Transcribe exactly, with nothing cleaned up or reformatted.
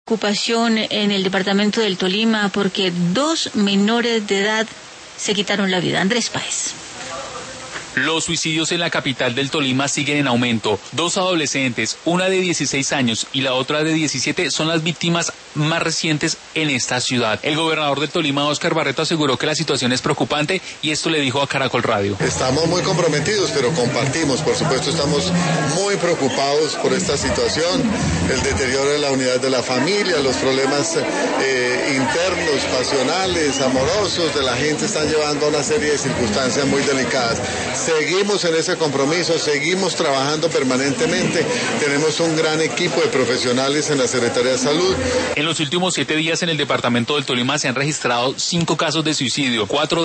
Ocupación en el departamento del Tolima porque dos menores de edad se quitaron la vida. Andrés Páez. Los suicidios en la capital del Tolima siguen en aumento. Dos adolescentes, una de dieciséis años y la otra de diecisiete, son las víctimas más recientes en esta ciudad. El gobernador del Tolima, Óscar Barreto, aseguró que la situación es preocupante y esto le dijo a Caracol Radio. Estamos muy comprometidos, pero compartimos, por supuesto, estamos muy preocupados por esta situación, el deterioro de la unidad de la familia, los problemas eh, internos, pasionales, amorosos de la gente están llevando a una serie de circunstancias muy delicadas. Seguimos en ese compromiso, seguimos trabajando permanentemente, tenemos un gran equipo de profesionales en la Secretaría de Salud. En los últimos siete días en el departamento del Tolima se han registrado cinco casos de suicidio, cuatro